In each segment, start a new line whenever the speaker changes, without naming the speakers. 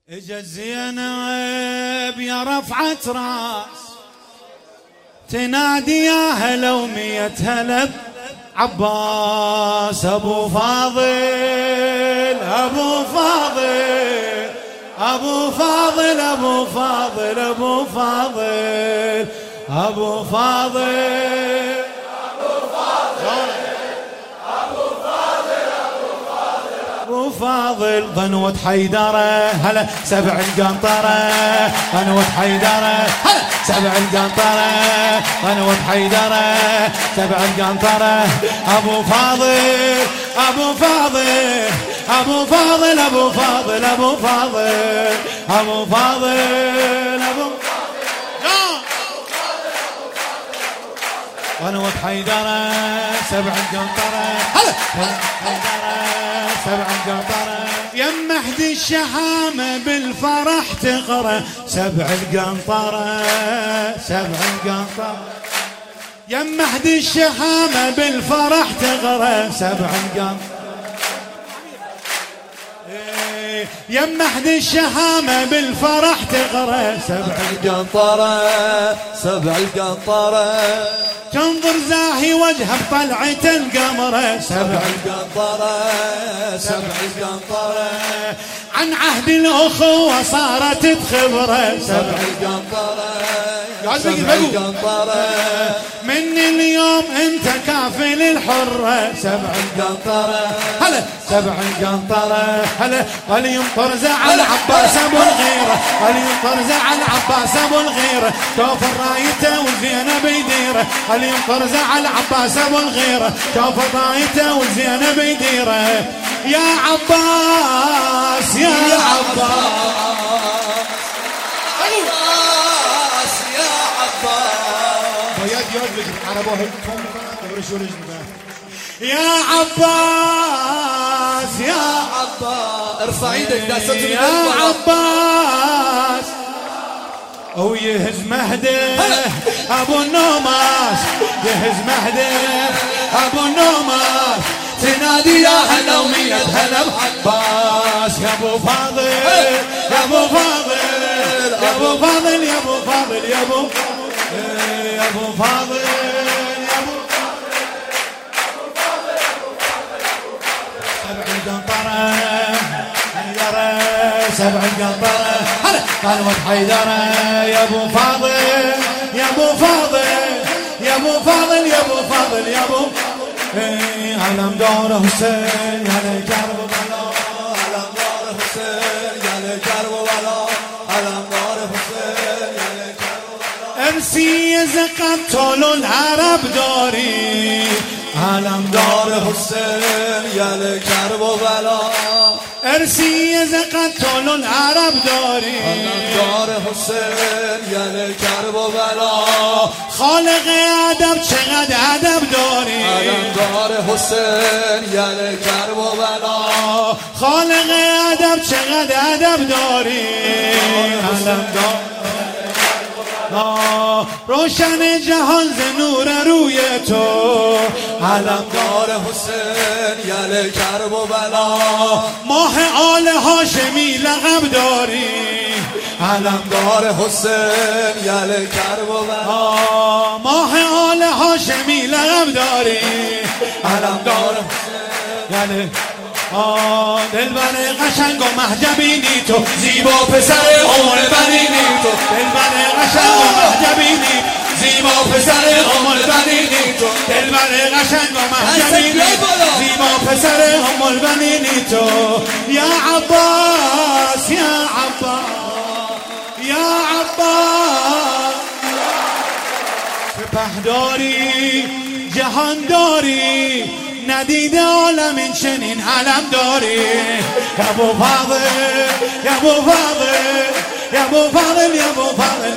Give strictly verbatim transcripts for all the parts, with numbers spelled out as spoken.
اجا زينب يا رفعة راس تنادي يا هلا ومية هلا عباس ابو فاضل ابو فاضل ابو فاضل ابو فاضل ابو فاضل ابو فاضل ابو فاضل ضنوة حيدرة هلا سبع القنطرة ضنوة حيدرة هلا سبع القنطرة ضنوة حيدرة سبع القنطرة ابو فاضل ابو فاضل ابو فاضل ابو فاضل ابو فاضل ابو فاضل ابو ضنوة حيدرة سبع القنطرة هلا حيدرة سبع القنطرة يم مهدي الشحامة بالفرح تقرأ سبع القنطرة سبع القنطرة يم مهدي الشحامة بالفرح تقرأ سبع القنطرة يم مهدي الشحامة بالفرح تقرأ سبع
القنطرة سبع القنطرة
تنظر زاهي وجهه بطلعة القمرة
سبع القنطرة سبع القنطرة
عن عهد الأخوة صارت تخبره
سبع القنطرة سبع القنطرة
من اليوم انت كافل الحرة
سبع القنطرة
هلا سبع القنطرة هلا وليمطر زعل عباس ابو الغيرة وليمطر زعل عباس ابو الغيرة توفى رايته والزينب يديره وليمطر زعل عباس ابو الغيرة توفى رايته والزينب يديره يا عباس يا عباس
يا عباس
وياد يود عربوه هيكم ورشوا رجلنا يا عباس يا
عباس ارفع ايدك
يا عباس ويهز مهدي ابو النوماس يهز مهدي ابو النوماس تنادي يا هلا ومية هلا بعباس يا ابو فاضل يا ابو فاضل يا ابو فاضل يا ابو فاضل يا ابو يا ابو فاضل يا ابو سبع القنطرة حيدرة سبع القنطرة هلا قالوا حيدرة يا ابو فاضل يا ابو فاضل يا ابو فاضل يا ابو فاضل يا ابو علم دار حسين يا لكرب بلا
علم دار حسين يا لكرب بلا علم دار حسين يا لكرب بلا
ارسي زقتل العرب داري علم
دار حسين يا لكرب بلا
ارسي زقتل العرب داري
علم دار حسين يا لكرب بلا
خالق ادب چقدر ادب داری
علم دار حسین یا لکرب و بلا
خالق ادب چقدر ادب داری علم دار روشن جهان ز نور روی تو
علم دار حسین یا لکرب و بلا
ماه آل هاشمی لقب داری
علم دار حسین یا لکرب و بلا
ماه آل هاشمی لقب داری
علم دار حسین
یعنی دلبر قشنگ و محجبینی تو زیبا پسر عمر بنینی تو دلبر قشنگ و محجبینی زیبا پسر عمر بنینی تو دلبر قشنگ و محجبینی زیبا پسر عمر بنینی تو یا عباس یا عباس یا عباس سپهداری جهانداری ندیده عالم این چنین علم داری یا ابو فاضل یا ابو فاضل یا ابو فاضل یا ابو فاضل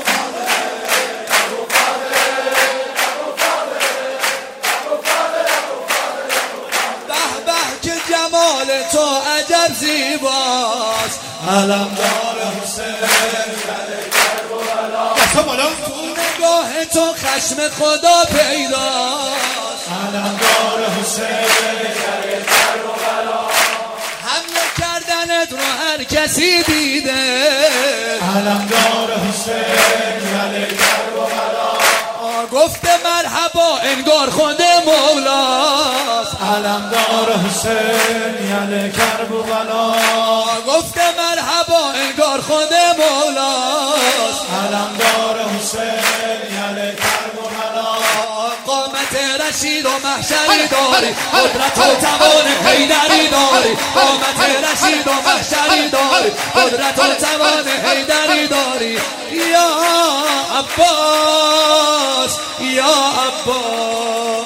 به به که جمال تو عجب زیباست علم دار حسین
دستا بالا
تو نگاه تو خشم خدا پیداست
علم دار حسین
حمله کردن تنت رو هر کسی دیده
علمدار حسین یعنی کربلا
گفته مرحبا انگار خود مولاست
علمدار حسین یعنی کربلا
گفته مرحبا انگار خود مولاست
علمدار حسین یعنی کربلا
قامت رشید و محشری داری قدرت و توان حیدری داری قامت رشید و محشری داری قدرت و توان حیدری داری یا عباس یا عباس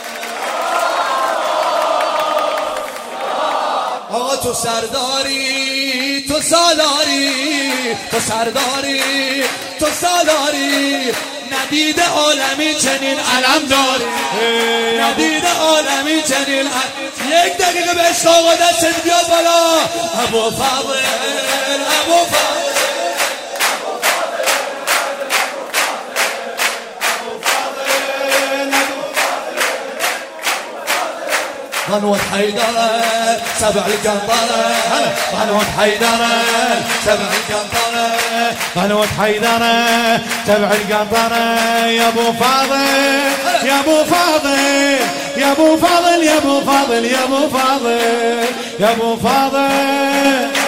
آقا تو سرداری تو سالاری تو سرداری تو سالاری ندید عالمی چنین علم داری ندید عالمی چنین علم. یک دقیقه به عشق آقا دستت بیا بالا ابو فضل ابو فضل غنوة حيدرة سبع القنطرة غنوة حيدرة سبع القنطرة
غنوة حيدرة تبع القنطرة يا ابو فاضل يا ابو فاضل يا ابو فاضل يا ابو فاضل يا ابو فاضل يا ابو فاضل